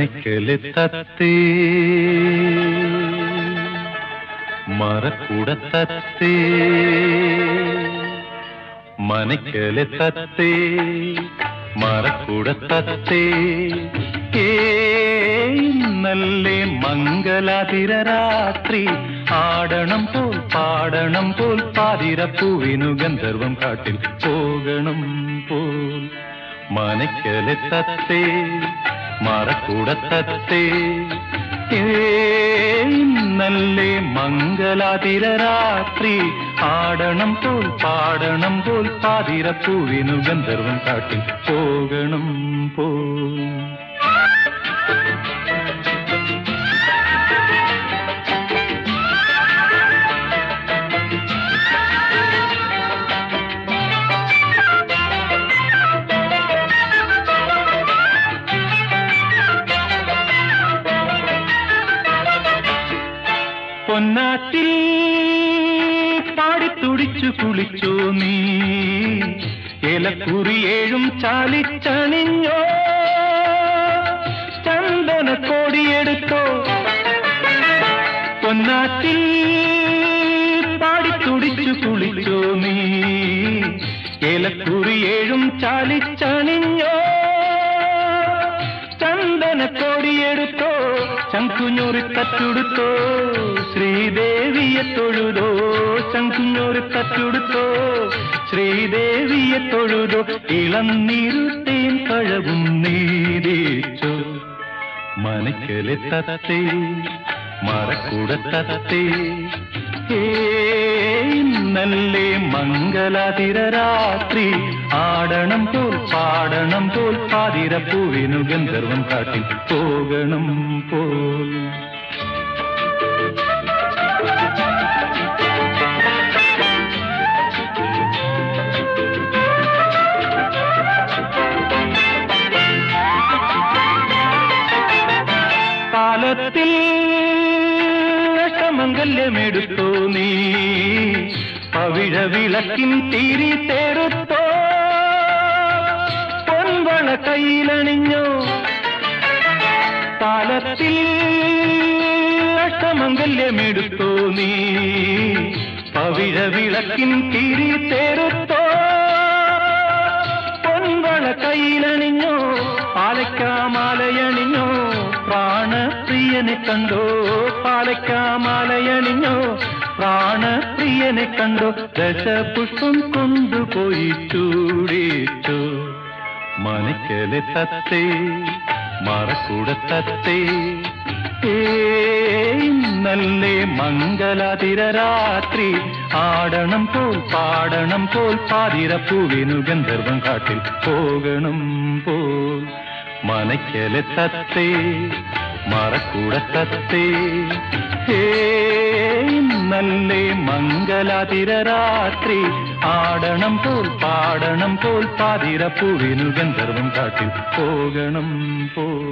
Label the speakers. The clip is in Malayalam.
Speaker 1: മനക്കല് തത്തേ മറക്കുട തത്തേ മനക്കല് തത്തേ മറക്കുട തത്തേ ഇന്നല്ലേ മംഗലാതിര രാത്രി ആടണം പോൽ പാടണം പോൽ പാതിരപ്പൂവിനു ഗന്ധർവം കാട്ടിൽ പോകണം പോൽ മനക്കല് തത്തേ മറക്കുട തത്തേ ഇന്നല്ലേ മംഗലാതിര രാത്രി ആടണം പോൽ പാടണം പോൽ പാതിരപ്പൂവിനു ഗന്ധർവം കാട്ടിൽ പോകണം പോൽ പൊന്നാറ്റിൽ പാടിത്തുടിച്ചു കുളിച്ചോ നീ ഏലക്കുറിയേഴും ചാലിച്ചണിഞ്ഞോ ചന്ദന കോടിയെടുത്തോ പൊന്നാറ്റിൽ പാടിത്തുടിച്ചു കുളിച്ചോ നീ ഏലക്കുറിയേഴും ചാലിച്ചണിഞ്ഞോ ചന്ദന കോടിയെടുത്തോ ശംഖുഞ്ഞൂറി തച്ചുടുത്തോ ശ്രീദേവിയെ തൊഴുതോ ശംഖുഞ്ഞൂറി തച്ചുടുത്തോ ശ്രീദേവിയെ തൊഴുതോ ഇളനീരുത്തേൻ പഴവും നീതിച്ചോ മനക്കല് തത്തേ മറക്കുട തത്തേ ഇന്നല്ലേ മംഗലാതിര രാത്രി ആടണം പോൽ പാടണം പോൽ പാതിരപ്പൂവിനു ഗന്ധർവം കാട്ടിൽ പോകണം പോൽ കാലത്തിൽ അഷ്ടമംഗല്യമെടുത്തോ നീ പവിഴ വിളക്കിൻ തിരി തേറുത്തോ പൊൻവള കയ്യിലണിഞ്ഞോ കാലത്തിൽ അഷ്ടമംഗല്യമെടുത്തോ നീ പവിഴ വിളക്കിൻ തിരി തേറുത്തോ പൊൻവള കയ്യിലണിഞ്ഞോ പാലക്കാമാലയണിഞ്ഞോ പ്രാണപ്രിയനെ കണ്ടോ പാലക്കാമാലയണിഞ്ഞോ പ്രാണപ്രിയനെ കണ്ടോ ദശപുഷ്പം കൊണ്ടുപോയി ചൂടിച്ചോ മനക്കല് തത്തേ മറക്കുട തത്തേ ഇന്നല്ലേ മംഗലാതിര രാത്രി ആടണം പോൽ പാടണം പോൽ പാതിരപ്പൂവിനു ഗന്ധർവം കാട്ടിൽ പോകണം പോൽ മനക്കല് തത്തേ മറക്കുട തത്തേ ഇന്നല്ലേ മംഗലാതിര രാത്രി ആടണം പോൽ പാടണം പോൽ പാതിരപ്പൂവിനു ഗന്ധർവം കാട്ടിൽ പോകണം പോൽ